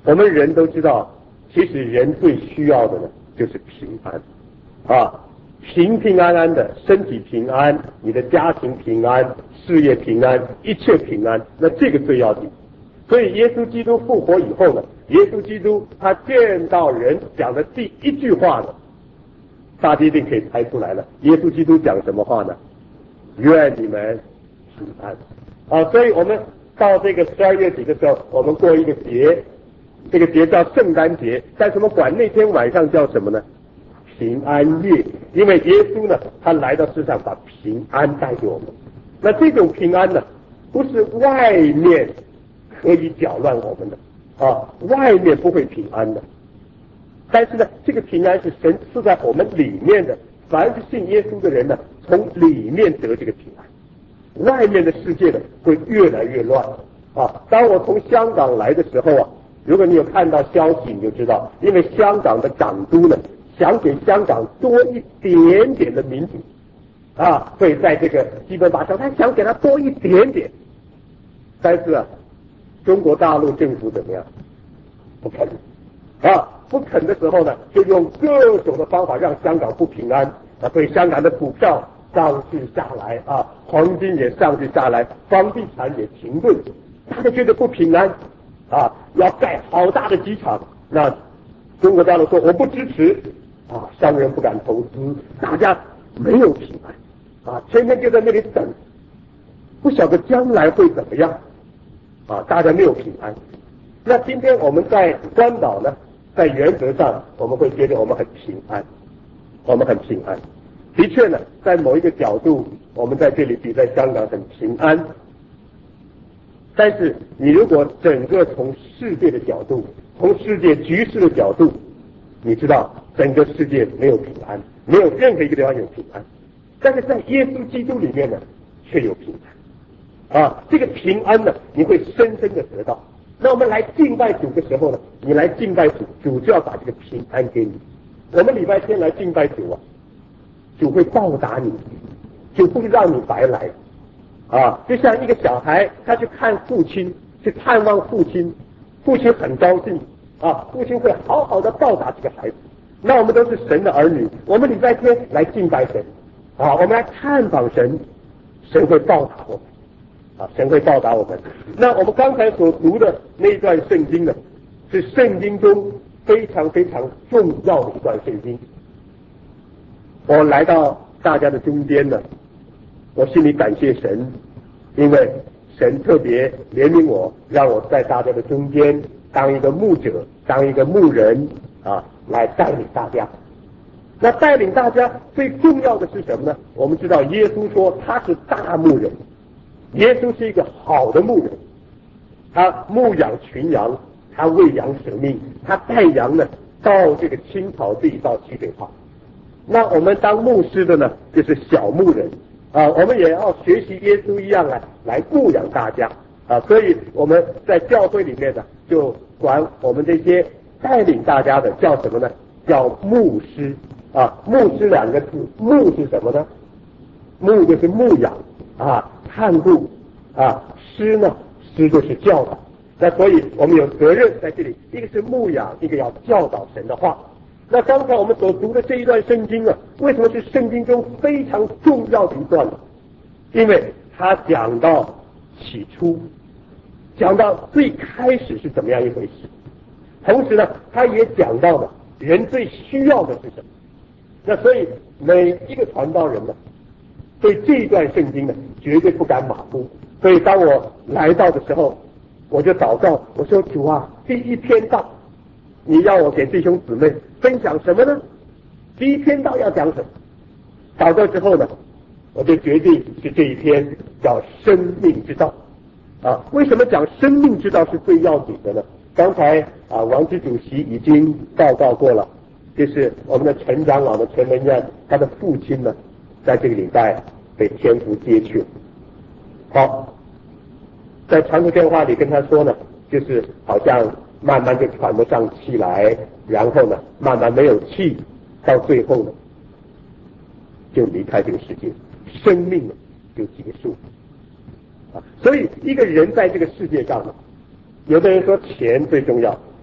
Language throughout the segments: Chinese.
我们人都知道，其实人最需要的呢就是平安啊，平平安安的，身体平安，你的家庭平安，事业平安，一切平安，那这个最要紧。所以耶稣基督复活以后呢，耶稣基督他见到人讲的第一句话呢，大家一定可以猜出来了。耶稣基督讲什么话呢？愿你们平安啊！所以我们到这个12月底的时候，我们过一个节，这个节叫圣诞节，但是我们管那天晚上叫什么呢？平安夜，因为耶稣呢，他来到世上把平安带给我们。那这种平安呢，不是外面可以搅乱我们的啊，外面不会平安的。但是呢，这个平安是神赐在我们里面的，凡是信耶稣的人呢，从里面得这个平安。外面的世界呢，会越来越乱啊。当我从香港来的时候啊，如果你有看到消息，你就知道，因为香港的港督呢，想给香港多一点点的民主啊，所以在这个基本法上，他想给他多一点点。但是啊，中国大陆政府怎么样？不肯啊，不肯的时候呢，就用各种的方法让香港不平安啊，所以香港的股票上去下来啊，黄金也上去下来，房地产也停顿，大家觉得不平安啊，要盖好大的机场，那中国大陆说我不支持啊，商人不敢投资，大家没有平安啊，天天就在那里等，不晓得将来会怎么样啊，大家没有平安。那今天我们在关岛呢，在原则上我们会觉得我们很平安，我们很平安。的确呢，在某一个角度，我们在这里比在香港很平安。但是你如果整个从世界的角度，从世界局势的角度，你知道整个世界没有平安，没有任何一个地方有平安。但是在耶稣基督里面呢，却有平安啊！这个平安呢，你会深深的得到。那我们来敬拜主的时候呢，你来敬拜主，主就要把这个平安给你。我们礼拜天来敬拜主啊，主会报答你，主不会让你白来啊！就像一个小孩，他去看父亲，去探望父亲，父亲很高兴啊，父亲会好好的报答这个孩子。那我们都是神的儿女，我们礼拜天来敬拜神啊，我们来探访神，神会报答我们。啊，神会报答我们。那我们刚才所读的那一段圣经呢，是圣经中非常非常重要的一段圣经。我来到大家的中间呢，我心里感谢神，因为神特别怜悯我，让我在大家的中间当一个牧者，当一个牧人啊，来带领大家。那带领大家最重要的是什么呢？我们知道耶稣说他是大牧人。耶稣是一个好的牧人，他牧养群羊，他喂羊舍命，他带羊呢到这个青草地，到溪水旁。那我们当牧师的呢，就是小牧人啊，我们也要学习耶稣一样来牧养大家啊。所以我们在教会里面呢，就管我们这些带领大家的叫什么呢？叫牧师啊。牧师两个字，牧是什么呢？牧就是牧养啊，看顾啊，师呢，师就是教导。那所以我们有责任在这里，一个是牧养，一个要教导神的话。那刚才我们所读的这一段圣经啊，为什么是圣经中非常重要的一段呢？因为它讲到起初，讲到最开始是怎么样一回事，同时呢，它也讲到了人最需要的是什么。那所以每一个传道人呢，对这一段圣经呢，绝对不敢马虎。所以当我来到的时候，我就祷告，我说主啊，第一篇道，你要我给弟兄姊妹分享什么呢？第一篇道要讲什么？祷告之后呢，我就决定是这一篇叫生命之道啊。为什么讲生命之道是最要紧的呢？刚才啊，王支主席已经报告过了，就是我们的陈长老的陈文彦，他的父亲呢，在这个礼拜被天父接去。好，在长途电话里跟他说呢，就是好像慢慢就喘不上气来，然后呢，慢慢没有气，到最后呢，就离开这个世界，生命呢就结束啊。所以一个人在这个世界上呢，有的人说钱最重要，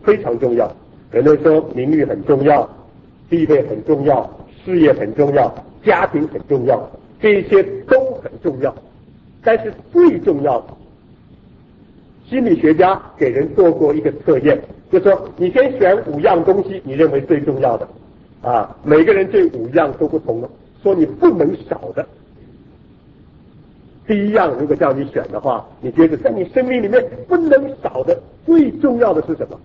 非常重要。人们说名誉很重要，地位很重要，事业很重要，家庭很重要，这些都很重要。但是最重要的，心理学家给人做过一个测验，就说你先选5样东西，你认为最重要的啊，每个人这5样都不同的，说你不能少的。第1样如果叫你选的话，你觉得在你生命里面不能少的最重要的是什么？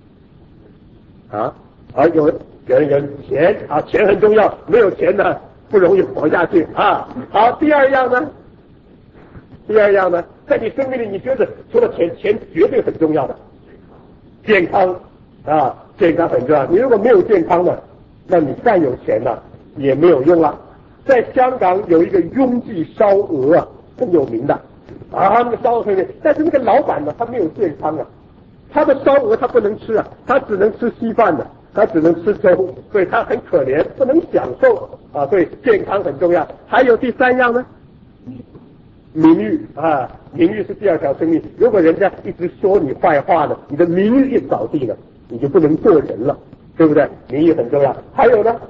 有人有钱啊，钱很重要，没有钱呢不容易活下去啊。好，第2样呢？第2样呢，在你生命里你觉得除了钱绝对很重要的，健康啊，健康很重要。你如果没有健康的，那你再有钱了也没有用了。在香港有一个雍记烧鹅啊，很有名的啊，那个烧鹅很有名，但是那个老板呢，他没有健康啊，他的烧鹅他不能吃啊，他只能吃稀饭的，他只能吃粥，所以他很可怜，不能享受啊，所以健康很重要。还有第3样呢？名誉啊，名誉是第2条生命。如果人家一直说你坏话呢，你的名誉一扫地了，你就不能做人了，对不对？名誉很重要。还有呢？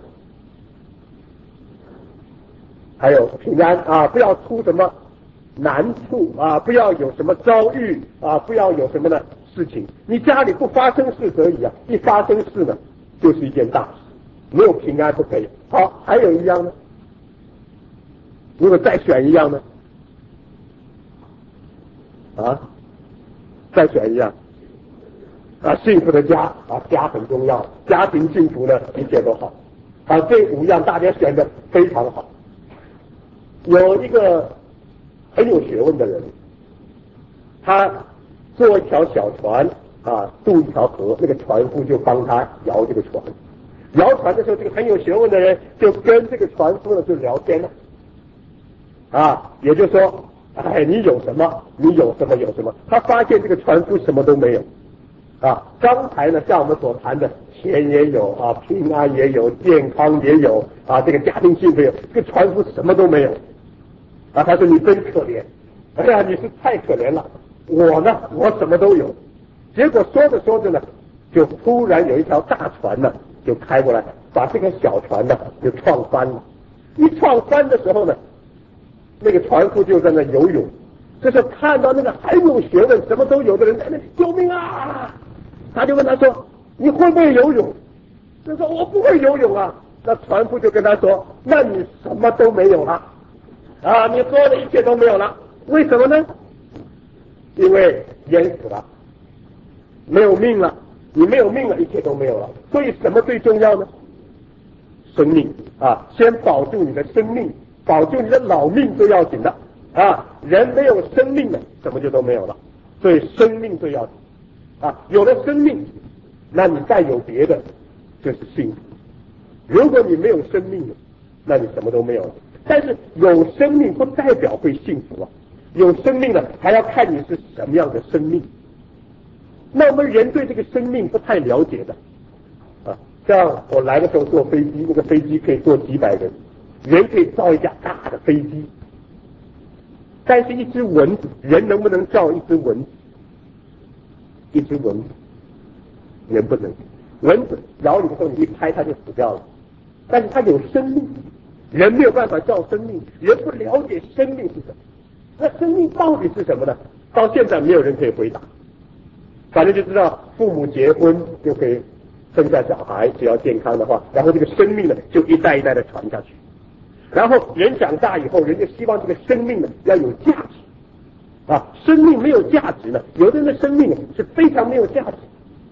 还有平安啊，不要出什么难处啊，不要有什么遭遇啊，不要有什么的事情。你家里不发生事可以啊，一发生事呢，就是一件大事，没有平安不可以。好，还有1样呢？如果再选1样呢？再选1样啊，幸福的家啊，家很重要，家庭幸福呢，一切都好啊。这5样大家选的非常好。有一个很有学问的人，他坐一条小船啊，渡一条河，那个船夫就帮他摇这个船。摇船的时候，这个很有学问的人就跟这个船夫呢就聊天了啊，也就是说，哎，你有什么？你有什么？有什么？他发现这个船夫什么都没有啊。刚才呢，像我们所谈的，钱也有啊，平安也有，健康也有啊，这个家庭幸福也有，这个船夫什么都没有啊。他说你真可怜，哎呀，你是太可怜了。我呢，我什么都有。结果说着说着呢，就突然有一条大船呢就开过来，把这个小船呢就撞翻了。一撞翻的时候呢，那个船夫就在那游泳，这时候看到那个很有学问、什么都有的人在那救命啊！他就问他说：“你会不会游泳？”他说：“我不会游泳啊。”那船夫就跟他说：“那你什么都没有了啊！你所有的一切都没有了。为什么呢？因为淹死了，没有命了。你没有命了，一切都没有了。所以什么最重要呢？生命啊！先保住你的生命。保住你的老命最要紧的啊！人没有生命了，什么就都没有了。所以生命最要紧啊！有了生命，那你再有别的就是幸福。如果你没有生命了，那你什么都没有了。但是有生命不代表会幸福啊！有生命了，还要看你是什么样的生命。那我们人对这个生命不太了解的啊，像我来的时候坐飞机，那个飞机可以坐几百人。人可以造一架大的飞机，但是一只蚊子，人能不能造一只蚊子？一只蚊子，人不能。蚊子咬你的时候，你一拍它就死掉了，但是它有生命，人没有办法造生命，人不了解生命是什么。那生命到底是什么呢？到现在没有人可以回答。反正就知道父母结婚就可以生下小孩，只要健康的话，然后这个生命呢就一代一代的传下去。然后人长大以后，人就希望这个生命呢要有价值啊！生命没有价值呢，有的人的生命是非常没有价值，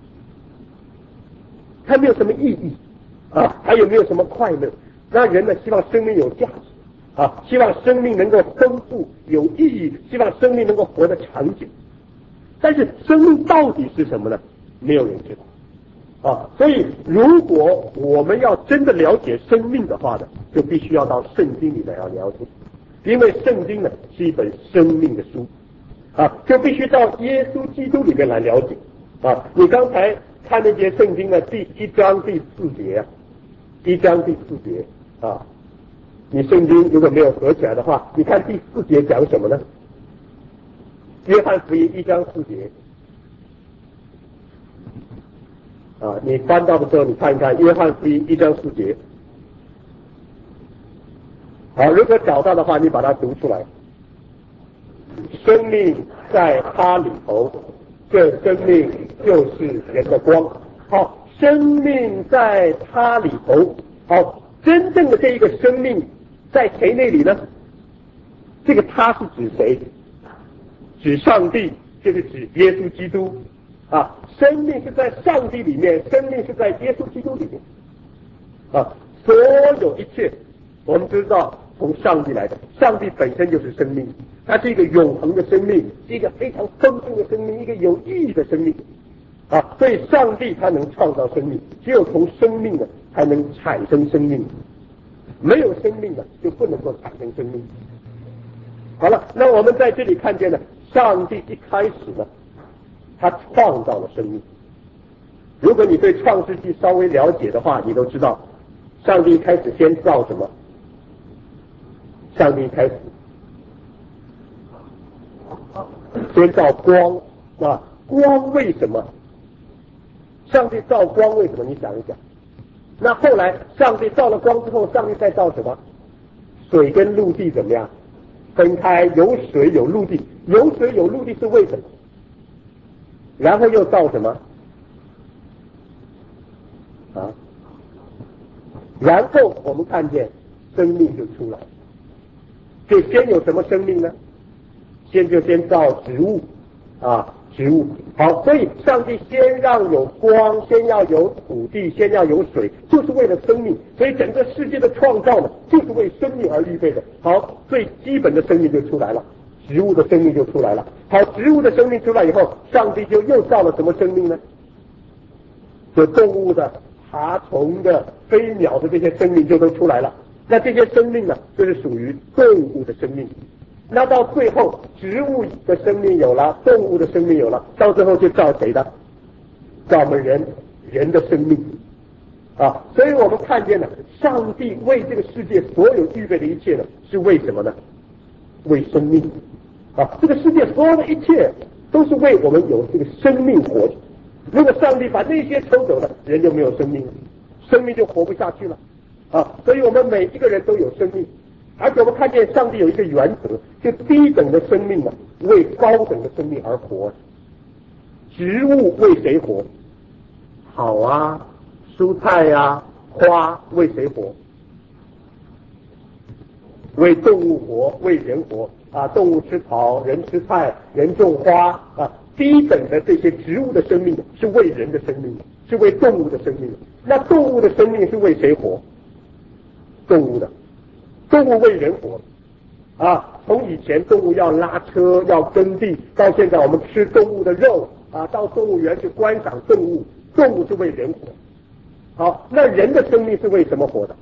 它没有什么意义啊，还有没有什么快乐？那人呢希望生命有价值啊，希望生命能够丰富有意义，希望生命能够活得长久。但是生命到底是什么呢？没有人知道。所以如果我们要真的了解生命的话呢，就必须要到圣经里来要了解，因为圣经呢是一本生命的书就必须到耶稣基督里面来了解你刚才看那节圣经的第1章第4节1章第4节你圣经如果没有合起来的话，你看第4节讲什么呢？约翰福音1章4节。 你翻到的时候，你看一看约翰福音1章4节。好，如果找到的话，你把它读出来。生命在他里头，这生命就是人的光。好，生命在他里头。好，真正的这一个生命在谁那里呢？这个他是指谁？指上帝，就是指耶稣基督。生命是在上帝里面，生命是在耶稣基督里面。所有一切，我们知道从上帝来的，上帝本身就是生命，它是一个永恒的生命，是一个非常丰盛的生命，一个有意义的生命。所以上帝他能创造生命，只有从生命呢才能产生生命，没有生命呢就不能够产生生命。好了，那我们在这里看见呢，上帝一开始呢，他创造了生命。如果你对创世纪稍微了解的话，你都知道，上帝一开始先造什么？上帝一开始先造光。光为什么？上帝造光为什么？你想一想。那后来上帝造了光之后，上帝再造什么？水跟陆地怎么样？分开，有水有陆地，有水有陆地是为什么？然后又造什么？然后我们看见生命就出来。就先有什么生命呢？先造植物。植物。好，所以上帝先让有光，先要有土地，先要有水，就是为了生命。所以整个世界的创造呢，就是为生命而预备的。好，最基本的生命就出来了，植物的生命就出来了。好，植物的生命出来以后，上帝就又造了什么生命呢？就动物的、爬虫的、飞鸟的这些生命就都出来了。那这些生命呢，就是属于动物的生命。那到最后，植物的生命有了，动物的生命有了，到最后就造谁的？造我们人的生命。所以我们看见了，上帝为这个世界所有预备的一切呢，是为什么呢？为生命。这个世界所有的一切都是为我们有这个生命活着。如果上帝把那些抽走了，人就没有生命了，生命就活不下去了。所以我们每一个人都有生命。而且我们看见上帝有一个原则，就低等的生命呢，为高等的生命而活。植物为谁活？草啊，蔬菜啊，花为谁活？为动物活，为人活。动物吃草，人吃菜，人种花。低等的这些植物的生命是为人的生命，是为动物的生命。那动物的生命是为谁活？动物的。动物为人活。从以前动物要拉车要耕地，到现在我们吃动物的肉，到动物园去观赏动物，动物是为人活。好，那人的生命是为什么活的？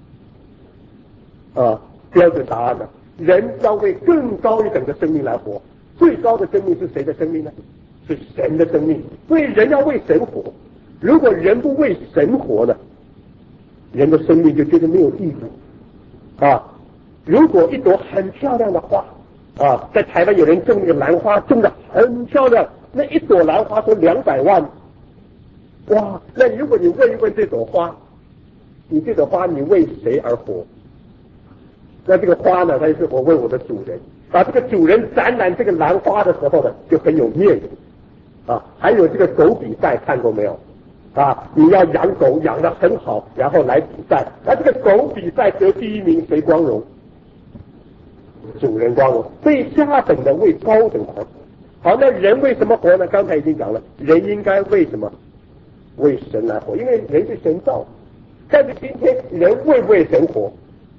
标准答案呢？人要为更高一等的生命来活。最高的生命是谁的生命呢？是神的生命。所以人要为神活。如果人不为神活呢，人的生命就觉得没有意义。如果一朵很漂亮的花，在台湾有人种那个兰花，种的很漂亮，那一朵兰花说200万，哇！那如果你问一问这朵花，你这朵花你为谁而活？那这个花呢，它就是我为我的主人。这个主人展览这个兰花的时候呢，就很有面子。还有这个狗比赛看过没有？你要养狗养得很好，然后来比赛，那这个狗比赛得第1名，谁光荣？主人光荣。所以下等的为高等而活。好，那人为什么活呢？刚才已经讲了，人应该为什么？为神来活，因为人是神造。但是今天人为不为神活？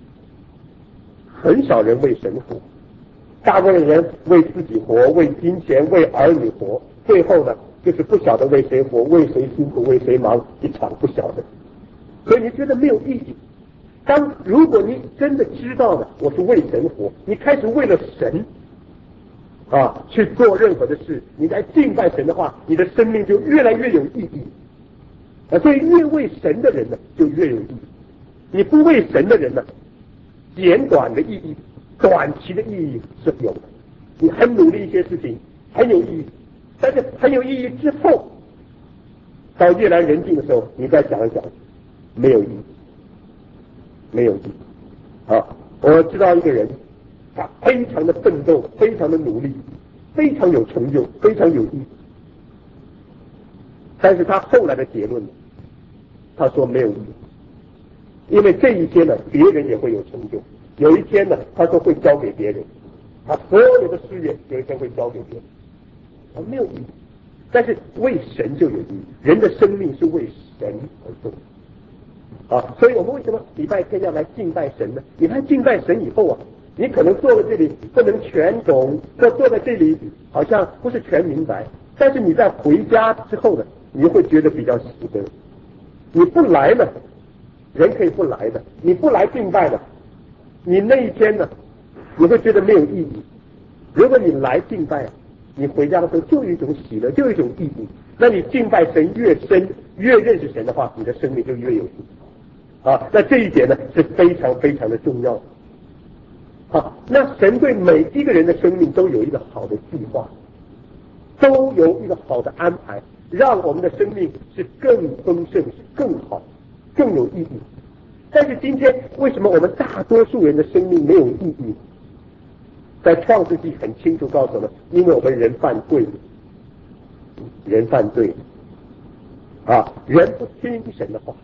很少人为神活，大部分人为自己活，为金钱，为儿女活，最后呢，就是不晓得为谁活，为谁辛苦，为谁忙，一场不晓得。所以你觉得没有意义。如果你真的知道了我是为神活，你开始为了神去做任何的事，你来敬拜神的话，你的生命就越来越有意义。所以越为神的人呢，就越有意义。你不为神的人呢，简短的意义，短期的意义是有的。你很努力一些事情很有意义，但是很有意义之后， 到夜阑人静的时候，你再想一想，没有意义，没有意义。啊，我知道一个人，他非常的奋斗，非常的努力，非常有成就，非常有意义。但是他后来的结论，他说没有意义，因为这一天呢，别人也会有成就。有一天呢，他说会交给别人，他所有的事业有一天会交给别人，他没有意义。但是为神就有意义，人的生命是为神而做啊，所以我们为什么礼拜天要来敬拜神呢？你来敬拜神以后啊，你可能坐在这里不能全懂，或坐在这里好像不是全明白，但是你在回家之后呢，你会觉得比较喜得。你不来呢，人可以不来的，你不来敬拜的，你那一天呢，你会觉得没有意义。如果你来敬拜，你回家的时候就有一种喜乐，就有一种意义。那你敬拜神越深，越认识神的话，你的生命就越有意义啊。那这一点呢是非常非常的重要的。好，那神对每一个人的生命都有一个好的计划，都有一个好的安排，让我们的生命是更丰盛、是更好、更有意义。但是今天为什么我们大多数人的生命没有意义？在创世纪很清楚告诉我们，因为我们人犯罪，人犯罪啊，人不听神的话，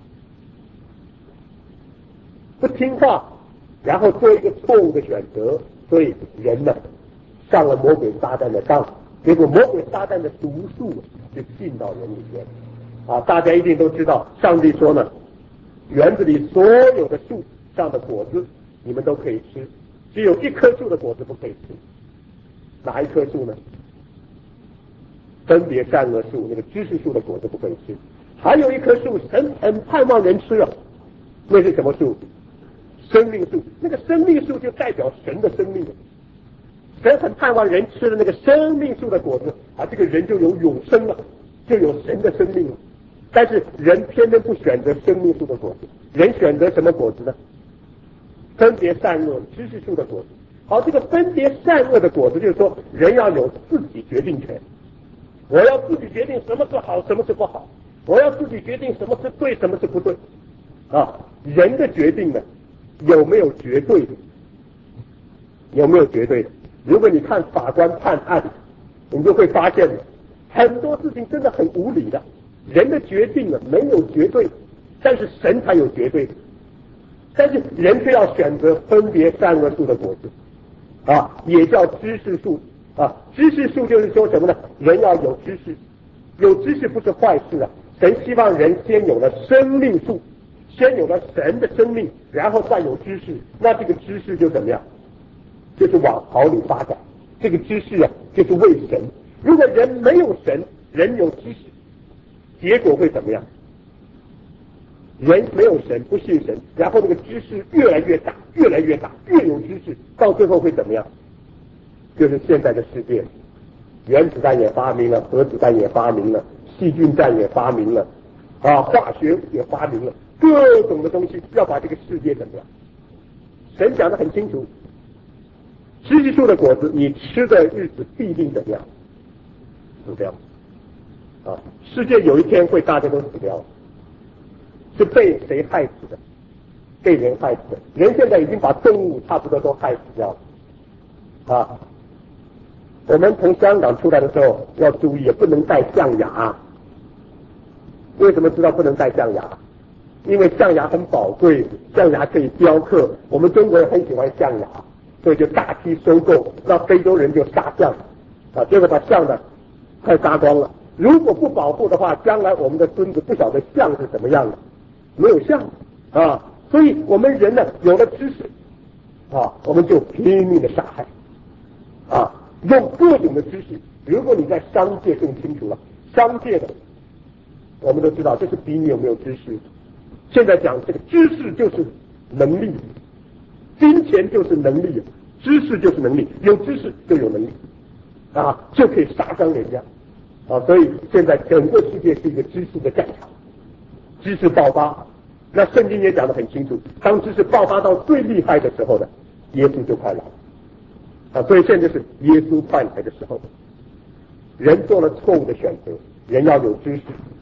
不听话，然后做一个错误的选择，所以人呢上了魔鬼撒旦的当，结果魔鬼撒旦的毒素就进到人里面啊。大家一定都知道，上帝说呢，园子里所有的树上的果子你们都可以吃，只有一棵树的果子不可以吃。哪一棵树呢？分别善恶树，那个知识树的果子不可以吃。还有一棵树神很盼望人吃啊，那是什么树？生命树。那个生命树就代表神的生命，神很盼望人吃了那个生命树的果子啊，这个人就有永生了，就有神的生命了。但是人偏偏不选择生命树的果子，人选择什么果子呢？分别善恶知识树的果子。好，这个分别善恶的果子就是说，人要有自己决定权，我要自己决定什么是好，什么是不好，我要自己决定什么是对，什么是不对啊。人的决定呢，有没有绝对的？有没有绝对的？如果你看法官判案，你就会发现很多事情真的很无理的。人的决定呢没有绝对，但是神才有绝对的。但是人却要选择分别善恶树的果子啊，也叫知识树啊。知识树就是说什么呢？人要有知识，有知识不是坏事啊。神希望人先有了生命树，先有了神的生命，然后再有知识。那这个知识就怎么样？就是往好里发展。这个知识啊，就是为神。如果人没有神，人有知识，结果会怎么样？人没有神，不信神，然后这个知识越来越大，越来越大，越有知识，到最后会怎么样？就是现在的世界，原子弹也发明了，核子弹也发明了，细菌战也发明了，啊，化学也发明了，各种的东西要把这个世界怎么样？神讲得很清楚，知识树的果子，你吃的日子必定怎么样？死掉啊！世界有一天会大家都死掉。是被谁害死的？被人害死的。人现在已经把动物差不多都害死掉了啊！我们从香港出来的时候要注意，不能带象牙。为什么知道不能带象牙？因为象牙很宝贵，象牙可以雕刻。我们中国人很喜欢象牙，所以就大批收购，让非洲人就杀象啊，结果把象呢快杀光了。如果不保护的话，将来我们的孙子不晓得象是什么样的。没有像啊，所以我们人呢有了知识啊，我们就拼命的杀害啊，用各种的知识。如果你在商界更清楚了，商界的我们都知道，这是比你有没有知识。现在讲这个知识就是能力，金钱就是能力，知识就是能力，有知识就有能力啊，就可以杀伤人家啊。所以现在整个世界是一个知识的战场。知识爆发，那圣经也讲得很清楚，当知识爆发到最厉害的时候呢，耶稣就快来啊！所以现在是耶稣快来的时候。人做了错误的选择，人要有知识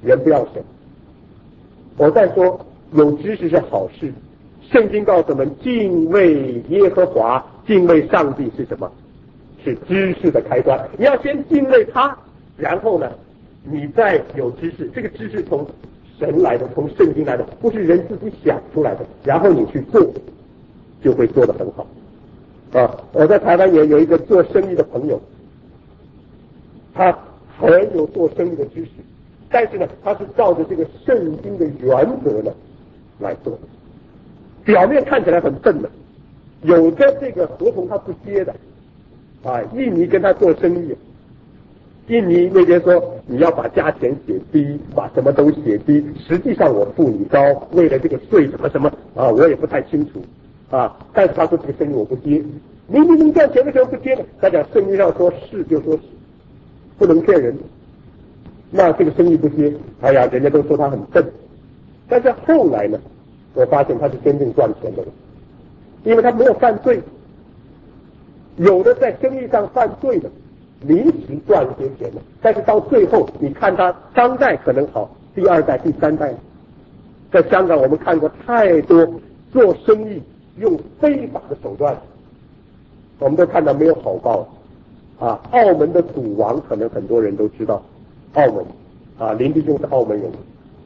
人不要省。我在说有知识是好事，圣经告诉我们敬畏耶和华，敬畏上帝是什么？是知识的开端。你要先敬畏他，然后呢你再有知识，这个知识从神来的，从圣经来的，不是人自己想出来的，然后你去做就会做得很好。我在台湾也有一个做生意的朋友，他很有做生意的知识，但是呢他是照着这个圣经的原则呢来做，表面看起来很笨的，有的这个合同他不接的印尼跟他做生意，印尼那边说你要把价钱写低，把什么都写低，实际上我付你高，为了这个税什么什么我也不太清楚但是他说这个生意我不接，明明能赚钱为什么不接呢？他讲圣经上说是就说是，不能骗人，那这个生意不接，哎呀，人家都说他很笨，但是后来呢，我发现他是真正赚钱的人，因为他没有犯罪，有的在生意上犯罪的，临时赚一些钱的，但是到最后你看他当代可能好，第二代、第三代，在香港我们看过太多做生意用非法的手段，我们都看到没有好报澳门的赌王可能很多人都知道，澳门林弟兄是澳门人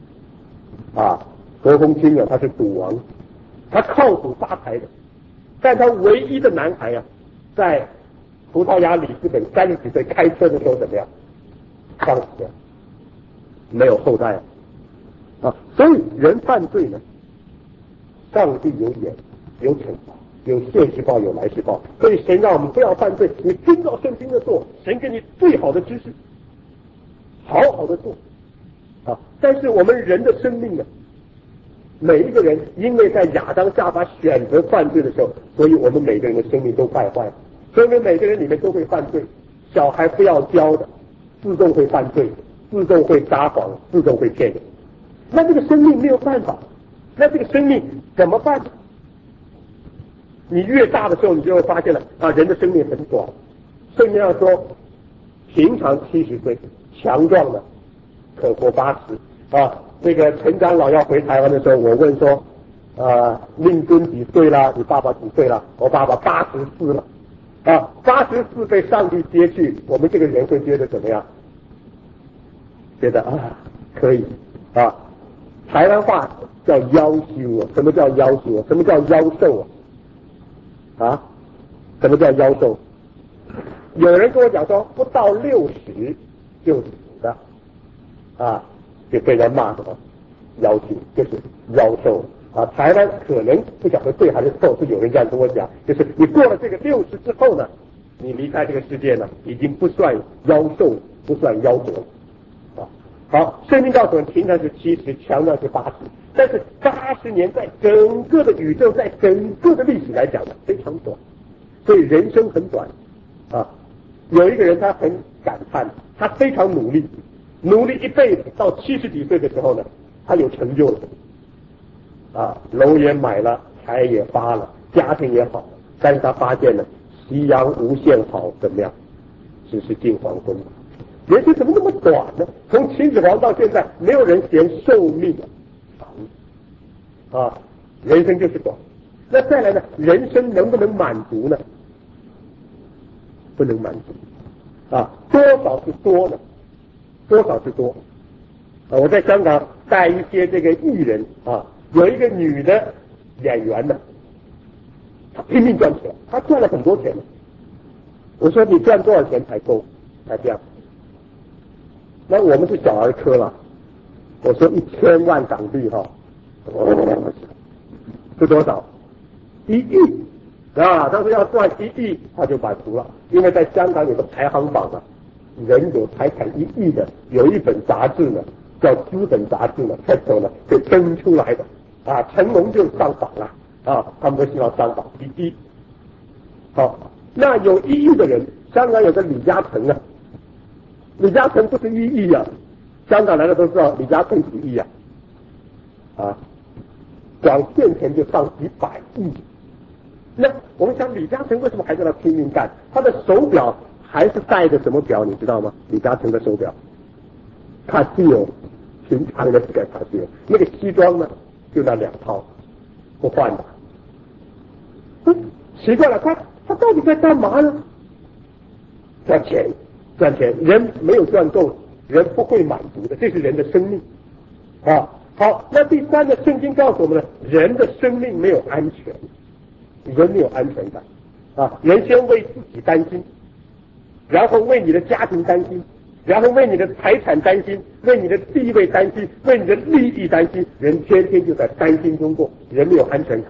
何鸿清他是赌王，他靠赌发财的，但他唯一的男孩在葡萄牙里斯本30几岁开车的时候怎么样？撞死了，没有后代所以人犯罪呢，上帝有眼，有惩罚，有现世报，有来世报。所以神让我们不要犯罪，你遵照圣经的做，神给你最好的知识，好好的做但是我们人的生命呢，每一个人因为在亚当夏娃选择犯罪的时候，所以我们每个人的生命都败坏了，所以我们每个人里面都会犯罪。小孩不要教的，自动会犯罪，自动会撒谎，自动会骗人。那这个生命没有办法，那这个生命怎么办呢？你越大的时候，你就会发现了人的生命很短。圣经上说，平常70岁，强壮的可活80。那个陈长老要回台湾的时候，我问说，令尊几岁了？你爸爸几岁了？我爸爸84了。84被上帝接去，我们这个人会觉得怎么样？觉得可以台湾话叫夭寿什么叫夭寿？什么叫夭寿什么叫夭寿？有人跟我讲说，不到60就死的就被人骂什么夭寿，就是夭寿台湾可能不晓得对还是错，是有人这样跟我讲，就是你过了这个60之后呢，你离开这个世界呢，已经不算夭寿，不算夭折好，圣经告诉我们，平常是70，强调是80，但是80年在整个的宇宙，在整个的历史来讲呢，非常短，所以人生很短有一个人他很感叹，他非常努力一辈子，到70几岁的时候呢，他有成就了楼也买了，财也发了，家庭也好了，但是他发现呢，夕阳无限好，怎么样？只是近黄昏。人生怎么那么短呢？从秦始皇到现在，没有人嫌寿命长人生就是短。那再来呢？人生能不能满足呢？不能满足多少是多呢？多少是多我在香港带一些这个艺人有一个女的演员呢，她拼命赚钱，她赚了很多钱。我说你赚多少钱才够？才这样？那我们是小儿科了。我说1000万港币是多少？1亿他说要赚1亿，他就满足了。因为在香港有个排行榜人有财产1亿的，有一本杂志呢，叫《资本》杂志呢，开头呢就登出来的成龙就上榜了他们都希望上榜第一。好，那有1亿的人，香港有个李嘉诚李嘉诚不是1亿香港来的都知道李嘉诚几亿光现钱就上几百亿。那我们想李嘉诚为什么还在那拼命干？他的手表还是戴着什么表你知道吗？李嘉诚的手表 Casio 平常的给他去，那个西装呢就那2套，不换的。奇怪了，他到底在干嘛呢？赚钱，赚钱，人没有赚够，人不会满足的，这是人的生命啊。好，那第3个，圣经告诉我们呢，人的生命没有安全，人没有安全感啊。人先为自己担心，然后为你的家庭担心，然后为你的财产担心，为你的地位担心，为你的利益担心，人天天就在担心中过，人没有安全感。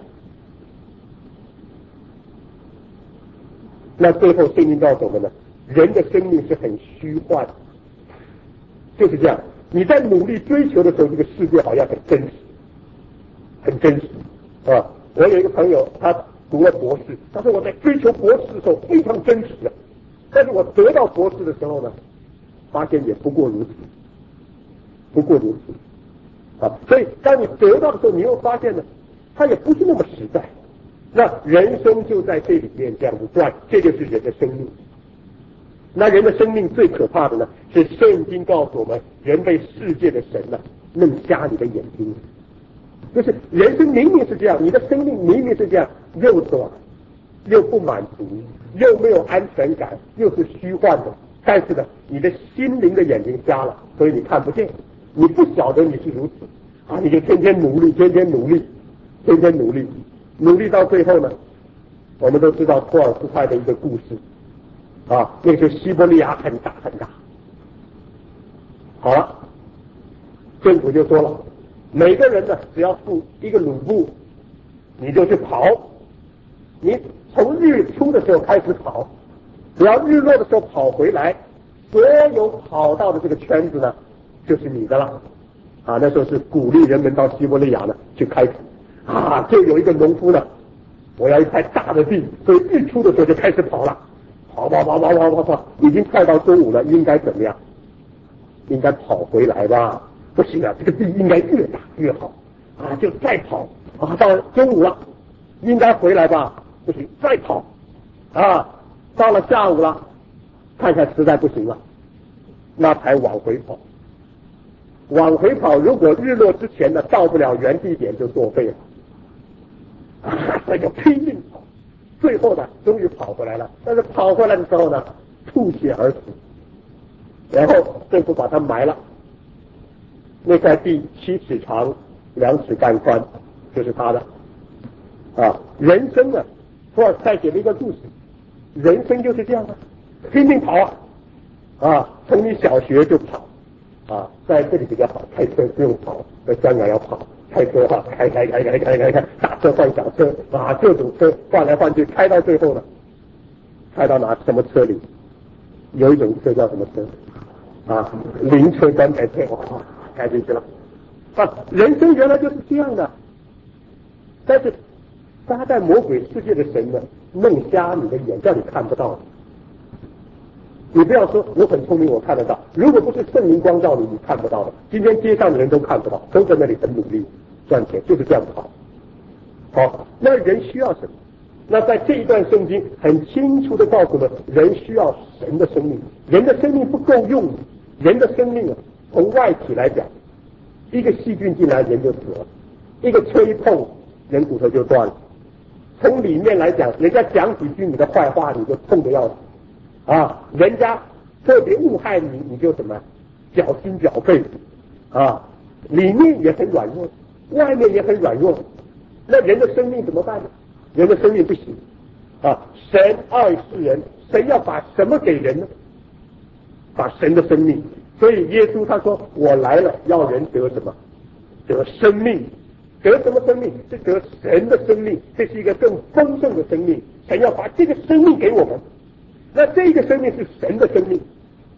那最后圣经告诉我们呢，人的生命是很虚幻的，就是这样。你在努力追求的时候，这个世界好像很真实，很真实啊！我有一个朋友，他读了博士，他说我在追求博士的时候非常真实的，但是我得到博士的时候呢，发现也不过如此，不过如此啊！所以当你得到的时候，你又发现呢，它也不是那么实在。那人生就在这里面这样子转，这就是人的生命。那人的生命最可怕的呢，是圣经告诉我们，人被世界的神呢弄瞎你的眼睛。就是人生明明是这样，你的生命明明是这样，又短，又不满足，又没有安全感，又是虚幻的。但是呢，你的心灵的眼睛瞎了，所以你看不见，你不晓得你是如此啊，你就天天努力，天天努力，天天努力，努力到最后呢，我们都知道托尔斯泰的一个故事。啊，那个西伯利亚很大很大。好了，政府就说了，每个人呢只要付1个卢布，你就去跑。你从日出的时候开始跑，只要日落的时候跑回来，所有跑到的这个圈子呢，就是你的了。啊，那时候是鼓励人们到西伯利亚呢去开垦。啊，就有一个农夫呢，我要一块大的地，所以日出的时候就开始跑了。跑，已经快到中午了，应该怎么样？应该跑回来吧？不行啊，这个地应该越大越好啊！就再跑啊，到中午了，应该回来吧？不行，再跑啊！到了下午了，看看实在不行了，那才往回跑。往回跑，如果日落之前呢到不了原地点，就作废了啊！那就拼命跑。最后呢，终于跑回来了，但是跑回来的时候呢，吐血而死，然后政府把他埋了。那块地7尺长，2尺干宽，就是他的。啊，人生呢，托尔斯泰写了一个故事，人生就是这样的，拼命跑啊，从你小学就跑啊，在这里比较好，开车不用跑，在香港要跑。开车啊，开，大车换小车啊，各种车换来换去，开到最后呢，开到什么车里？有一种车叫什么车？啊，灵车棺材车，哇，开进去了。啊，人生原来就是这样的，但是撒旦魔鬼世界的神呢，弄瞎你的眼，叫你看不到。你不要说我很聪明，我看得到。如果不是圣灵光照你，你看不到的。今天街上的人都看不到，都在那里很努力赚钱，就是这样跑。好，那人需要什么？那在这一段圣经很清楚的告诉我们，人需要神的生命。人的生命不够用，人的生命啊，从外体来讲，一个细菌进来人就死了，一个车一碰人骨头就断了。从里面来讲，人家讲几句你的坏话，你就痛得要死。啊，人家特别误害你，你就什么绞心绞肺啊，里面也很软弱，外面也很软弱，那人的生命怎么办呢？人的生命不行啊！神爱世人，神要把什么给人呢？把神的生命。所以耶稣他说：“我来了，要人得什么？得生命。得什么生命？是得神的生命，这是一个更丰盛的生命。神要把这个生命给我们。”那这个生命是神的生命，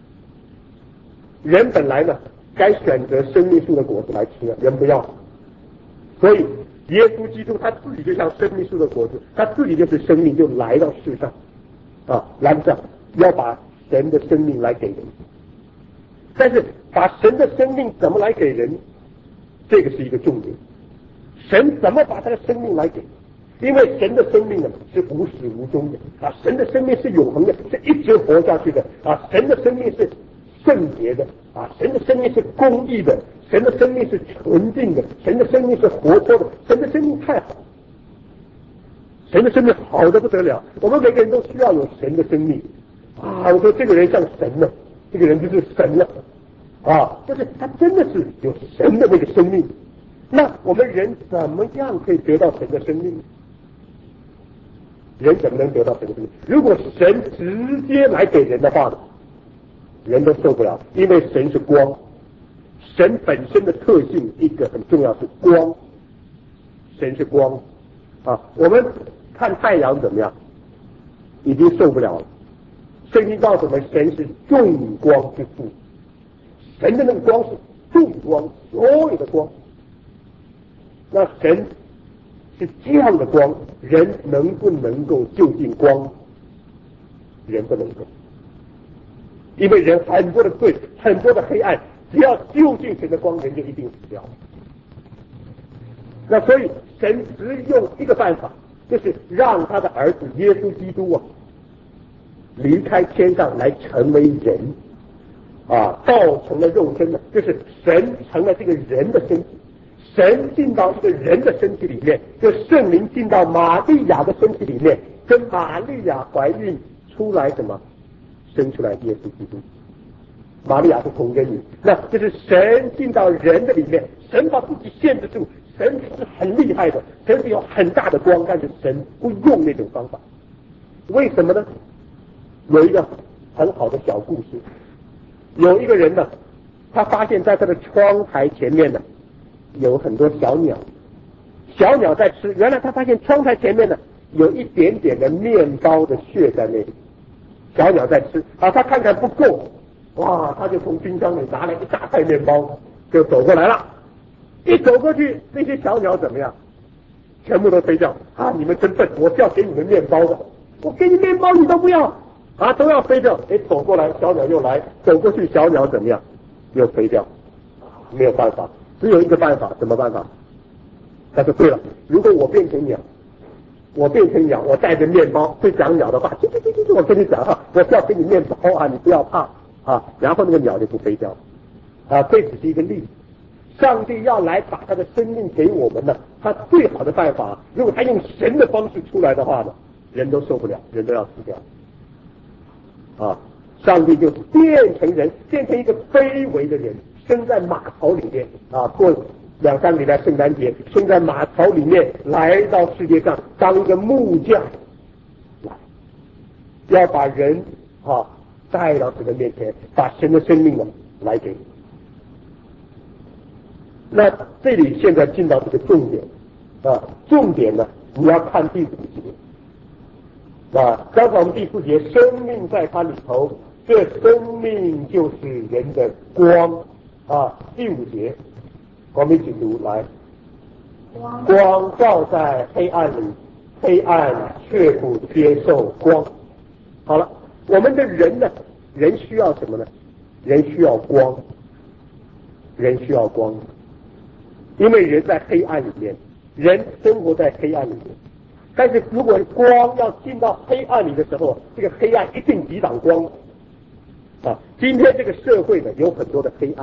人本来呢该选择生命树的果子来吃，人不要，所以耶稣基督他自己就像生命树的果子，他自己就是生命，就来到世上啊，来到要把神的生命来给人。但是把神的生命怎么来给人，这个是一个重点。神怎么把他的生命来给？因为神的生命呢是无始无终的啊，神的生命是永恒的，是一直活下去的啊，神的生命是圣洁的啊，神的生命是公义的， 神的生命是纯净的，神的生命是活泼的，神的生命太好，神的生命好的不得了。我们每个人都需要有神的生命啊！我说这个人像神了，这个人就是神了啊！就是他真的是有神的那个生命。那我们人怎么样可以得到神的生命？人怎么能得到神的生命？如果神直接来给人的话呢，人都受不了，因为神是光，神本身的特性一个很重要是光，神是光啊。我们看太阳怎么样，已经受不了了。圣经告诉我们，神是众光之父，神的那个光是众光，所有的光。那神是这样的光，人能不能够就近光？人不能够，因为人很多的罪，很多的黑暗，只要就近神的光，人就一定死掉。那所以神只用一个办法，就是让他的儿子耶稣基督啊，离开天上来成为人啊，道成了肉身的，就是神成了这个人的身体。神进到一个人的身体里面，就圣灵进到玛利亚的身体里面，跟玛利亚怀孕出来什么？生出来耶稣基督。玛利亚是童贞女，那就是神进到人的里面，神把自己限制住，神是很厉害的，神是有很大的光，但是神不用那种方法。为什么呢？有一个很好的小故事，有一个人呢，他发现在他的窗台前面呢，有很多小鸟，小鸟在吃。原来他发现窗台前面呢有一点点的面包的屑在那里，小鸟在吃啊，他看看不够，哇，他就从冰箱里拿来一大块面包，就走过来了。一走过去，那些小鸟怎么样？全部都飞掉啊！你们真笨，我是要给你们面包的，我给你面包你都不要啊，都要飞掉。哎，走过来，小鸟又来，走过去，小鸟怎么样？又飞掉，没有办法。只有一个办法，什么办法？他说对了，如果我变成鸟，我带着面包，会讲鸟的话，我跟你讲哈，我是要给你面包啊，你不要怕啊。然后那个鸟就不飞掉啊。这只是一个例子，上帝要来把他的生命给我们呢，他最好的办法，如果他用神的方式出来的话呢，人都受不了，人都要死掉啊。上帝就变成人，变成一个卑微的人，生在马槽里面啊，过2-3个礼拜圣诞节，生在马槽里面，来到世界上当一个木匠，来要把人啊带到神的面前，把神的生命呢来给你。那这里现在进到这个重点啊，重点呢你要看第5节啊，刚才我们第4节，生命在它里头，这生命就是人的光啊。第5节我们一起读来，光照在黑暗里，黑暗却不接受光。好了，我们的人呢，人需要什么呢？人需要光，人需要光，因为人在黑暗里面，人生活在黑暗里面。但是如果光要进到黑暗里的时候，这个黑暗一定抵挡光啊。今天这个社会呢，有很多的黑暗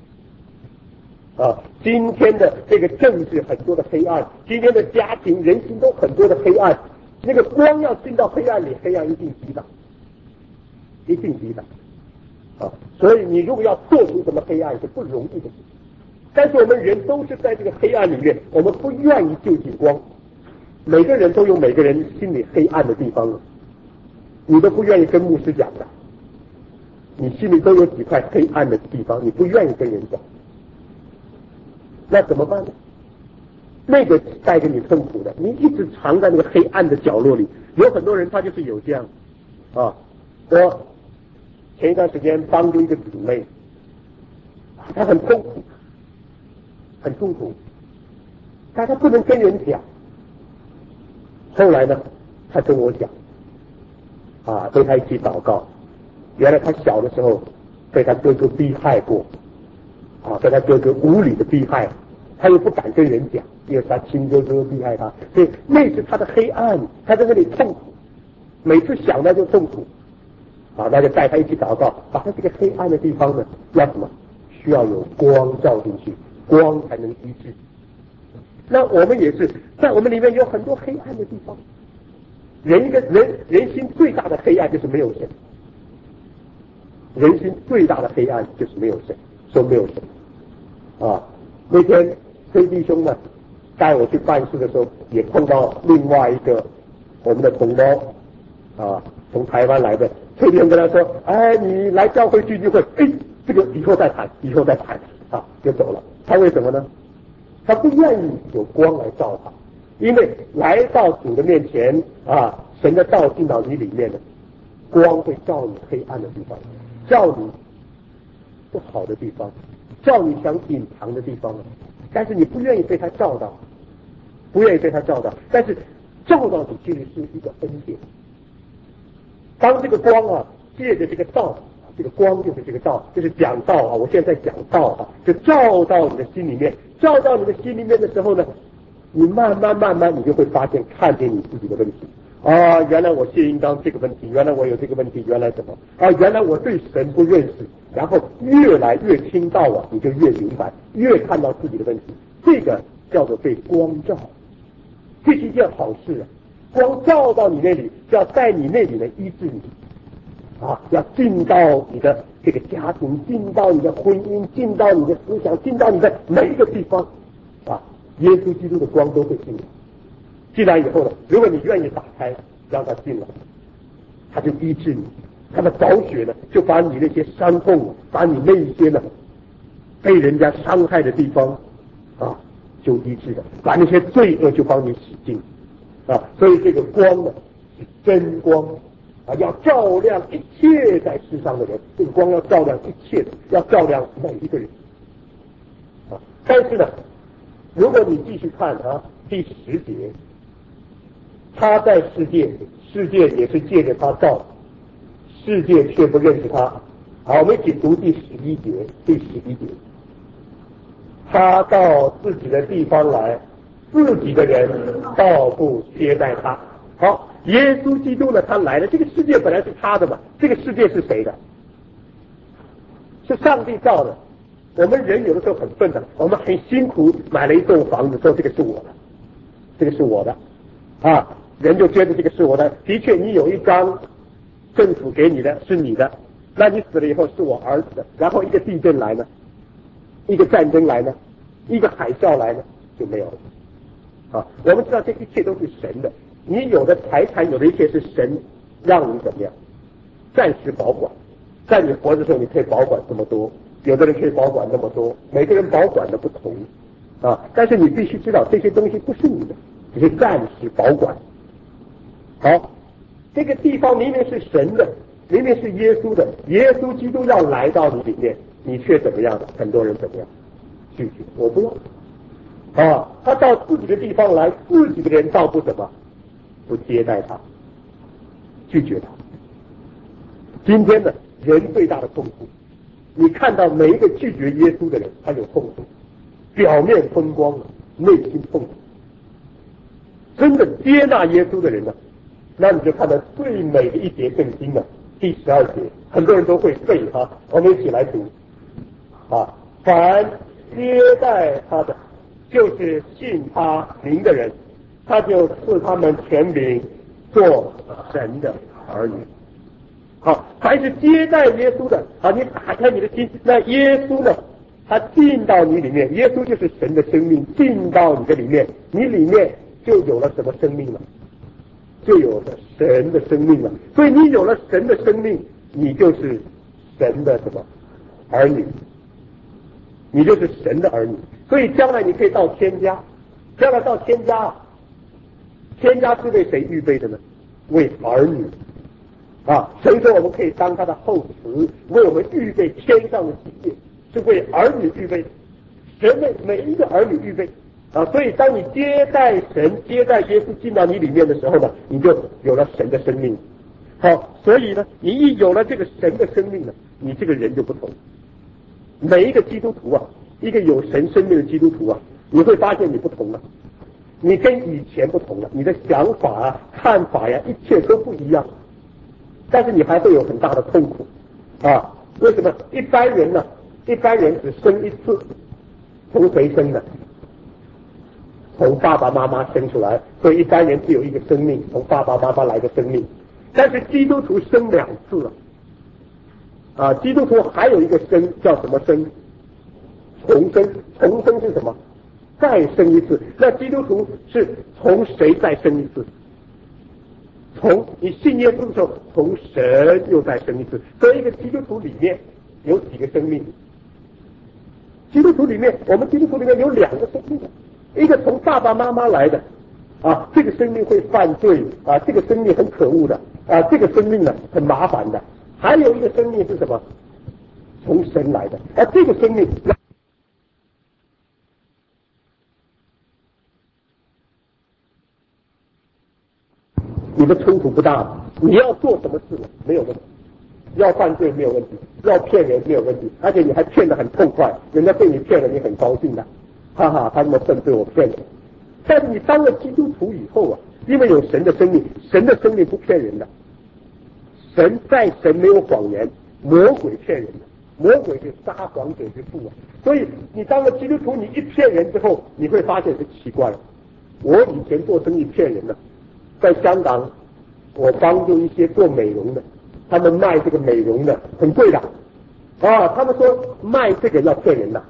啊，今天的这个政治很多的黑暗，今天的家庭人心都很多的黑暗。那个光要进到黑暗里，黑暗一定抵挡，一定抵挡啊。所以你如果要破除什么黑暗是不容易的事情。但是我们人都是在这个黑暗里面，我们不愿意就近光。每个人都有每个人心里黑暗的地方，你都不愿意跟牧师讲的，你心里都有几块黑暗的地方，你不愿意跟人讲，那怎么办呢？那个带给你痛苦的，你一直藏在那个黑暗的角落里。有很多人他就是有这样啊。我前一段时间帮助一个姊妹，她很痛苦，很痛苦，但她不能跟人讲。后来呢，他跟我讲啊，跟他一起祷告。原来他小的时候被他哥哥逼害过啊，被他哥哥无理的逼害，他又不敢跟人讲，因为他亲哥哥逼害他，所以那是他的黑暗，他在那里痛苦，每次想到就痛苦啊。那就带他一起祷告，把他这个黑暗的地方呢，要什么需要有光照进去，光才能医治。那我们也是，在我们里面有很多黑暗的地方。人心最大的黑暗就是没有神。人心最大的黑暗就是没有神，说没有神。啊，那天崔弟兄呢带我去办事的时候，也碰到另外一个我们的同胞啊，从台湾来的。崔弟兄跟他说：“哎，你来教会聚会，哎，这个以后再谈啊，就走了。他为什么呢？他不愿意有光来照他，因为来到主的面前啊，神的道进到你里面的光会照你黑暗的地方，照你不好的地方，照你想隐藏的地方。但是你不愿意被他照到，但是照到你其实是一个恩典。当这个光啊，借着这个道，这个光就是这个道，就是讲道啊。我现在讲道啊，就照到你的心里面，照到你的心里面的时候呢，你慢慢你就会发现，看见你自己的问题啊。原来我谢应当这个问题，原来我有这个问题，原来什么啊？原来我对神不认识。然后越来越听到啊，你就越明白，越看到自己的问题。这个叫做被光照，这是一件好事啊。光照到你那里，要在你那里呢医治你啊，要进到你的这个家庭，进到你的婚姻，进到你的思想，进到你的每一个地方啊。耶稣基督的光都会进来，进来以后呢，如果你愿意打开让他进来，他就医治你，他的宝血呢就把你那些伤痛，把你那一些呢被人家伤害的地方啊就医治了，把那些罪恶就帮你洗净啊。所以这个光呢是真光啊，要照亮一切在世上的人，这个光要照亮一切的，要照亮每一个人啊。但是呢，如果你继续看啊第10节，他在世界，世界也是借着他照，世界却不认识他。好，我们一起读第11节，第11节。他到自己的地方来，自己的人倒不接待他。好，耶稣基督呢，他来了，这个世界本来是他的嘛，这个世界是谁的？是上帝造的。我们人有的时候很笨的，我们很辛苦买了一栋房子，说这个是我的，这个是我的啊，人就觉得这个是我的。的确，你有一张政府给你的是你的，那你死了以后是我儿子的。然后一个地震来呢，一个战争来呢，一个海啸来呢，就没有了啊。我们知道这一切都是神的，你有的财产，有的一切是神让你怎么样暂时保管，在你活着的时候你可以保管这么多，有的人可以保管那么多，每个人保管的不同啊。但是你必须知道这些东西不是你的，只是暂时保管。好，这个地方明明是神的，明明是耶稣的，耶稣基督要来到你里面，你却怎么样的？很多人怎么样？拒绝，我不要啊！他到自己的地方来，自己的人倒不怎么不接待他，拒绝他。今天的人最大的痛苦，你看到每一个拒绝耶稣的人，他有痛苦，表面风光了，内心痛苦。真的接纳耶稣的人呢，那你就看到最美的一节圣经了，第12节，很多人都会背哈，我们一起来读啊。凡接待他的，就是信他名的人，他就赐他们权柄做神的儿女。好，凡是接待耶稣的，好，你打开你的心，那耶稣呢，他进到你里面，耶稣就是神的生命进到你的里面，你里面就有了什么生命了？就有了神的生命了。所以你有了神的生命，你就是神的什么儿女？你就是神的儿女。所以将来你可以到天家，将来到天家，天家是为谁预备的呢？为儿女啊！神说我们可以当他的后嗣，为我们预备天上的基业，是为儿女预备，神为每一个儿女预备啊！所以当你接待神、接待耶稣进到你里面的时候呢，你就有了神的生命。好，所以呢，你一有了这个神的生命呢，你这个人就不同。每一个基督徒啊，一个有神生命的基督徒啊，你会发现你不同了，你跟以前不同了，你的想法啊、看法呀，一切都不一样。但是你还会有很大的痛苦啊！为什么？一般人呢， 一般人只生一次，从谁生的？从爸爸妈妈生出来，所以一般人只有一个生命，从爸爸妈妈来的生命。但是基督徒生2次了，基督徒还有一个生叫什么生？重生。重生是什么？再生一次。那基督徒是从谁再生一次？从你信耶稣的时候，从神又再生一次。所以一个基督徒里面有几个生命？基督徒里面，我们基督徒里面有2个生命，一个从爸爸妈妈来的，这个生命会犯罪，这个生命很可恶的，这个生命呢很麻烦的。还有一个生命是什么？从神来的，这个生命。你的冲突不大，你要做什么事没有问题，要犯罪没有问题，要骗人没有问题，而且你还骗得很痛快，人家被你骗了你很高兴的，哈哈，他那么笨对我骗了。但是你当了基督徒以后因为有神的生命，神的生命不骗人的，神没有谎言，魔鬼骗人的，魔鬼是撒谎者之父所以你当了基督徒，你一骗人之后，你会发现是奇怪了。我以前做生意骗人的。在香港，我帮助一些做美容的，他们卖这个美容的很贵的，他们说卖这个要骗人的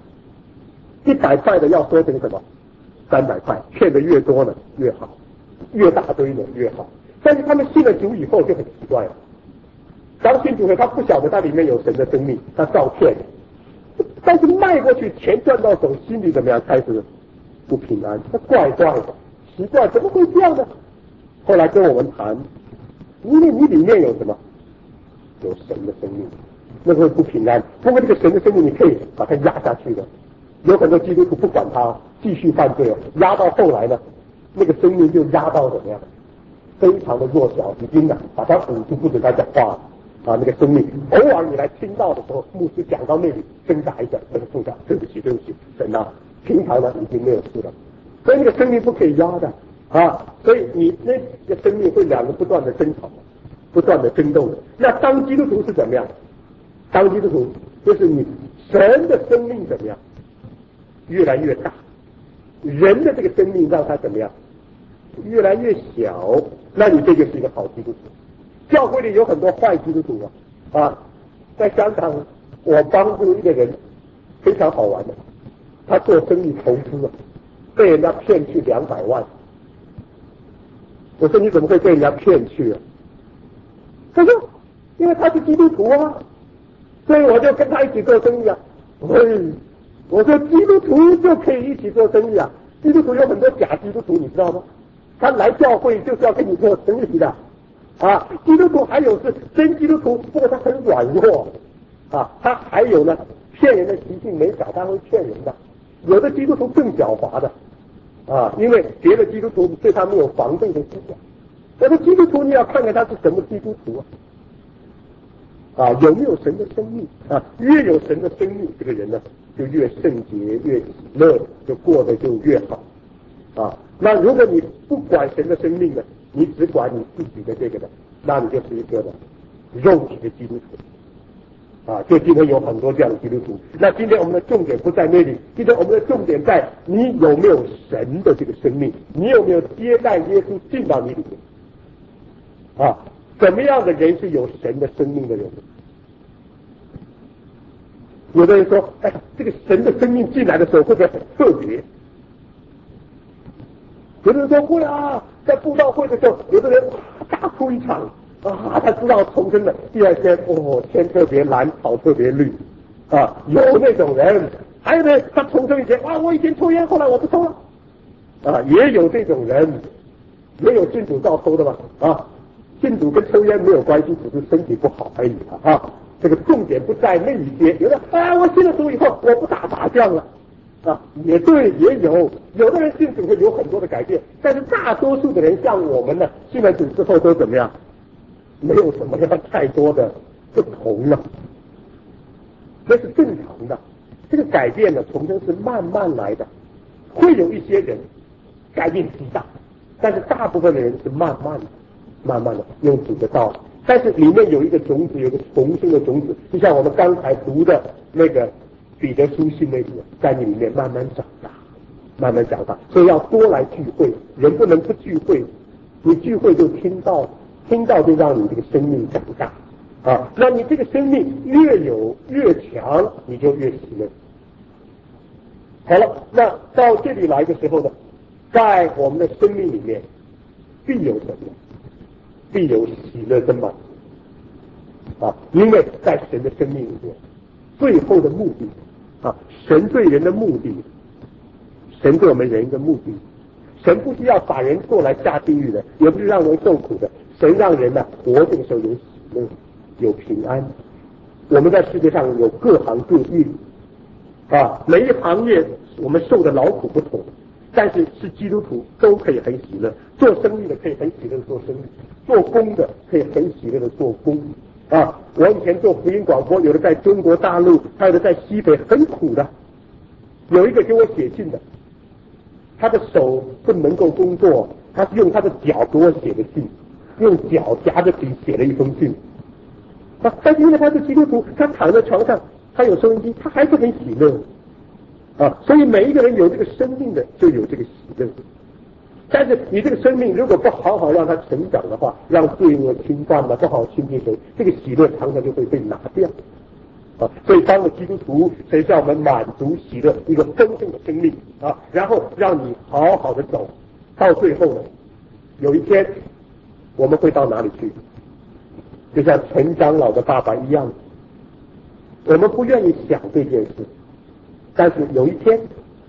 ，100块的要说成什么300块，骗的越多呢越好，越大堆的越好。但是他们信了主以后就很奇怪了，刚信主后他不晓得他里面有神的生命，他照骗，但是卖过去钱赚到手，心里怎么样？开始不平安，他怪怪的，奇怪，怎么会这样呢？后来跟我们谈，因为你里面有什么？有神的生命，那会不平安。通过这个神的生命，你可以把它压下去的。有很多基督徒不管他，继续犯罪压到后来呢，那个生命就压到怎么样？非常的弱小，已经把他捂住，不准他讲话那个生命。偶尔你来听到的时候，牧师讲到那里，挣扎一下，这个副长，对不起，神平常呢已经没有事了，所以那个生命不可以压的。所以你那个生命会2个不断的争吵，不断的争斗的。那当基督徒是怎么样？当基督徒就是你神的生命怎么样？越来越大，人的这个生命让他怎么样？越来越小。那你这就是一个好基督徒。教会里有很多坏基督徒在香港我帮助一个人，非常好玩的，他做生意投资被人家骗去200万。我说你怎么会被人家骗去他说因为他是基督徒所以我就跟他一起做生意我说基督徒就可以一起做生意基督徒有很多假基督徒，你知道吗？他来教会就是要跟你做生意的基督徒还有是真基督徒，不过他很软弱他还有呢骗人的习性没改，他会骗人的。有的基督徒更狡猾的因为别的基督徒对他没有防备的思想。我说基督徒你要看看他是什么基督徒有没有神的生命越有神的生命，这个人呢就越圣洁，越喜乐，就过得就越好那如果你不管神的生命呢，你只管你自己的这个的，那你就是一个肉体的基督徒就今天有很多这样的基督徒。那今天我们的重点不在那里，今天我们的重点在你有没有神的这个生命，你有没有接待耶稣进到你里面怎么样的人是有神的生命的人？有的人说这个神的生命进来的时候会不会很特别？有的人说会在布道会的时候，有的人大哭一场他知道重生了，第2天天特别蓝，草特别绿有那种人。还有呢，他重生以前我以前抽烟，后来我不抽了也有这种人。也有信主照抽的嘛信主跟抽烟没有关系，只是身体不好而已这个重点不在那一些。有的我信了主以后我不打麻将了也对，也有的人信主会有很多的改变，但是大多数的人像我们呢，信了主之后都怎么样？没有什么样太多的不同了，那是正常的。这个改变呢，重生是慢慢来的，会有一些人改变极大，但是大部分的人是慢慢的用主的道，但是里面有一个种子，有一个重生的种子，就像我们刚才读的那个彼得书信那里在你里面慢慢长大，慢慢长大，所以要多来聚会，人不能不聚会，你聚会就听到，听到就让你这个生命长大啊，那你这个生命越强，你就越喜乐。好了，那到这里来的时候呢，在我们的生命里面必有什么？必有喜乐跟满足啊！因为在神的生命里面，最后的目的啊，神对人的目的，神对我们人的目的，神不是要把人做来下地狱的，也不是让人受苦的，神让人呢活着的时候有喜乐，有平安。我们在世界上有各行各业啊，每一行业我们受的劳苦不同，但是基督徒都可以很喜乐，做生意的可以很喜乐的做生意，做工的可以很喜乐的做工啊。我以前做福音广播，有的在中国大陆，还有的在西北，很苦的。有一个给我写信的，他的手不能够工作，他是用他的脚给我写的信，用脚夹着笔写了一封信啊。但是因为他是基督徒，他躺在床上，他有收音机，他还是很喜乐啊。所以每一个人有这个生命的，就有这个喜乐。但是你这个生命如果不好好让它成长的话，让罪恶侵犯了，不好亲近神，这个喜乐常常就会被拿掉啊。所以当了基督徒，谁叫我们满足喜乐一个丰盛的生命啊，然后让你好好的走，到最后呢，有一天我们会到哪里去？就像陈长老的爸爸一样，我们不愿意想这件事，但是有一天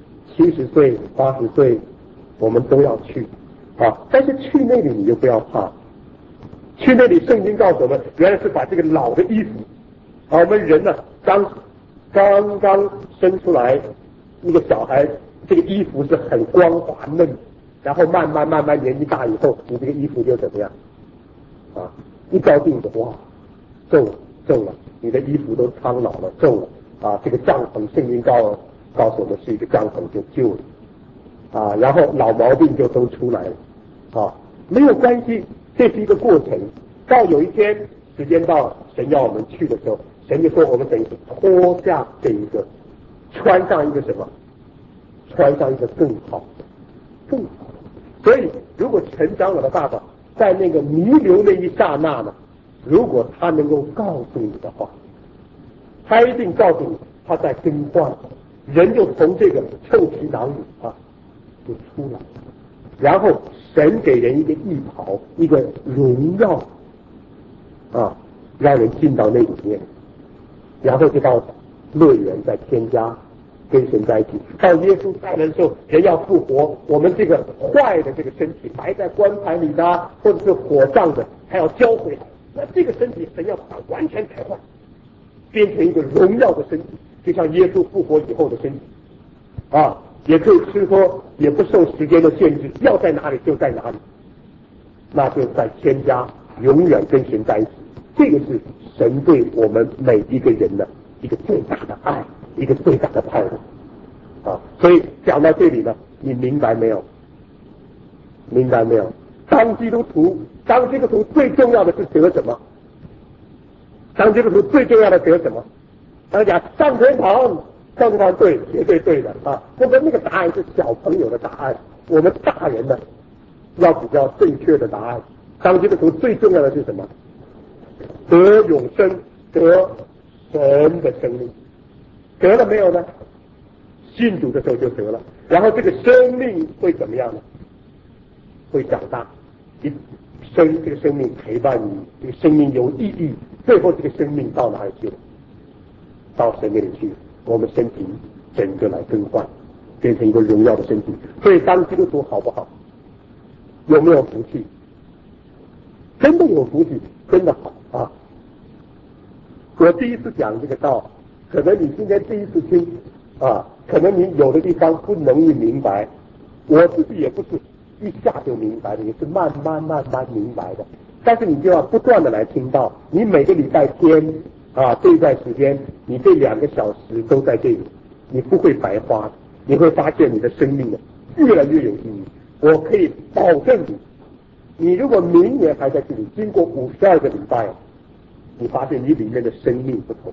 70岁、80岁。我们都要去啊，但是去那里你就不要怕，去那里圣经告诉我们，原来是把这个老的衣服啊，我们人呢刚刚生出来一个小孩，这个衣服是很光滑嫩，然后慢慢年纪大以后，你这个衣服就怎么样啊？一照镜子，哇，皱了，你的衣服都苍老了，皱了啊！这个帐篷，圣经告诉我们是一个帐篷就旧了。啊，然后老毛病就都出来了，啊，没有关系，这是一个过程。到有一天时间到，神要我们去的时候，神就说我们等于是脱下这一个，穿上一个什么？穿上一个更好的。所以，如果陈长老的爸爸在那个弥留那一刹那呢，如果他能够告诉你的话，他一定告诉你他在更换，人就从这个臭皮囊里啊。就出来，然后神给人一个衣袍，一个荣耀啊，让人进到那里面，然后就到乐园再添加跟神在一起。到耶稣再来的时候，人要复活，我们这个坏的这个身体埋在棺材里的，或者是火葬的，还要交回来。那这个身体神要把它完全改换，变成一个荣耀的身体，就像耶稣复活以后的身体啊。也可以是说，也不受时间的限制，要在哪里就在哪里，那就在天家永远跟神在一起。这个是神对我们每一个人的一个最大的爱，一个最大的盼望啊！所以讲到这里呢，你明白没有？明白没有？当基督徒最重要的是得什么？当基督徒最重要的得什么？大家讲上天堂。上天堂对，绝对对的啊！不过那个答案是小朋友的答案，我们大人呢要比较正确的答案。当基督徒最重要的是什么？得永生，得神的生命。得了没有呢？信主的时候就得了，然后这个生命会怎么样呢？会长大，这个生命陪伴你，这个生命有意义，最后这个生命到哪里去了？到神那里去。我们身体整个来更换，变成一个荣耀的身体。所以当基督徒好不好？有没有福气？真的有福气，真的好啊！我第一次讲这个道，可能你今天第一次听啊，可能你有的地方不容易明白。我自己也不是一下就明白的，也是慢慢明白的。但是你就要不断的来听到，你每个礼拜天。啊，这一段时间，你这2个小时都在这里，你不会白花，你会发现你的生命越来越有意义。我可以保证你，你如果明年还在这里，经过52个礼拜，你发现你里面的生命不同，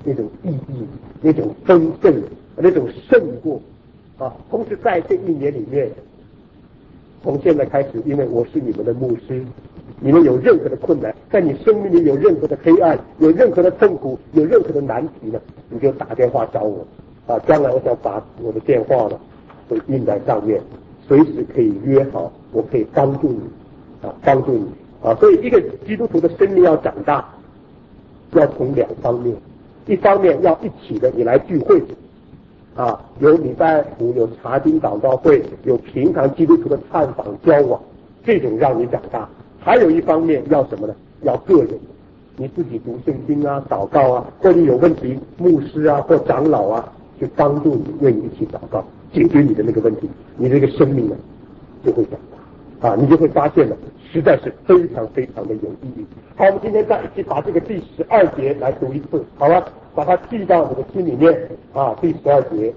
那种意义、那种丰盛、那种胜过啊！同时在这一年里面，从现在开始，因为我是你们的牧师，你们有任何的困难，在你生命里有任何的黑暗、有任何的痛苦、有任何的难题呢，你就打电话找我啊！将来我想把我的电话呢会印在上面，随时可以约好，我可以帮助你啊，帮助你啊！所以一个基督徒的生命要长大，要从两方面，一方面要一起的你来聚会啊，有礼拜五，有查经祷告会，有平常基督徒的探访交往，这种让你长大。还有一方面要什么呢？要个人，你自己读圣经啊，祷告啊，或者有问题，牧师啊或长老啊去帮助你，为你一起祷告，解决你的那个问题，你这个生命呢就会长大啊，你就会发现了，实在是非常非常的有意义。好，我们今天再一起把这个第12节来读一次，好吧？把它记到你的心里面啊。第12节，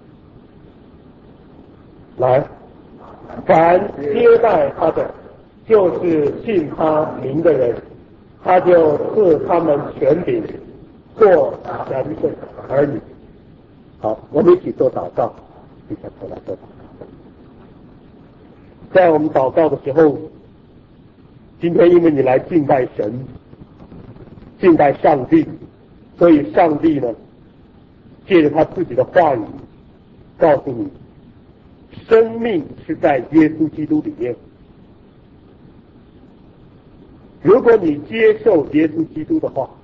来，凡接待他的，就是信他名的人，他就赐他们权柄，做神的儿女。好，我们一起做祷告，低下头来做祷告。在我们祷告的时候，今天因为你来敬拜神，敬拜上帝，所以上帝呢借着他自己的话语告诉你，生命是在耶稣基督里面。如果你接受耶稣基督的话，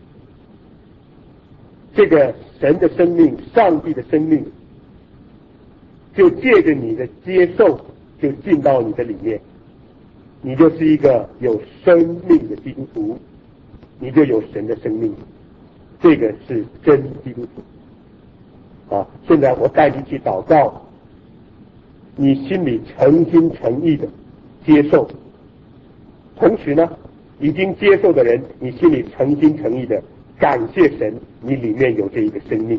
这个神的生命，上帝的生命就借着你的接受就进到你的里面，你就是一个有生命的基督徒，你就有神的生命，这个是真基督徒啊！现在我带你去祷告，你心里诚心诚意的接受，同时呢，已经接受的人，你心里诚心诚意的感谢神，你里面有这一个生命。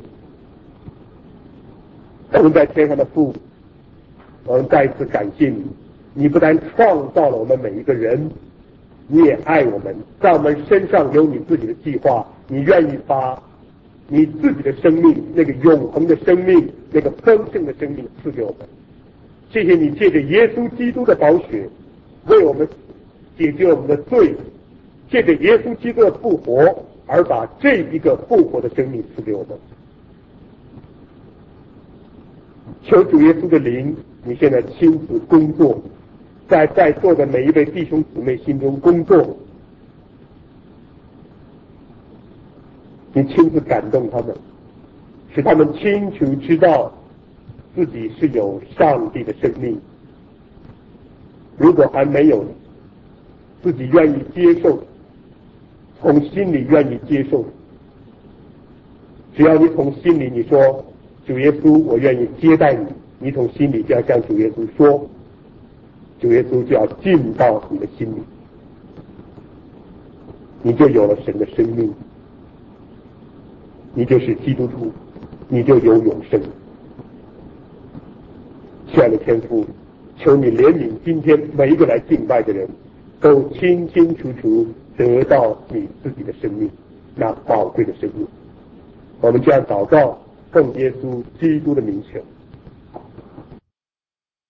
我们在天上的父，我们再一次感谢你，你不但创造了我们每一个人，你也爱我们，在我们身上有你自己的计划，你愿意把你自己的生命，那个永恒的生命，那个丰盛的生命赐给我们。谢谢你借着耶稣基督的宝血为我们解决我们的罪，借着耶稣基督的复活而把这一个复活的生命赐给我们。求主耶稣的灵，你现在亲自工作，在座的每一位弟兄姊妹心中工作，你亲自感动他们，使他们清楚知道自己是有上帝的生命。如果还没有，自己愿意接受，从心里愿意接受，只要你从心里你说主耶稣我愿意接待你，你从心里就要向主耶稣说，主耶稣就要进到你的心里，你就有了神的生命，你就是基督徒，你就有永生。亲爱的天父，求你怜悯今天每一个来敬拜的人，都清清楚楚得到你自己的生命，那宝贵的生命。我们这样祷告，奉耶稣基督的名求。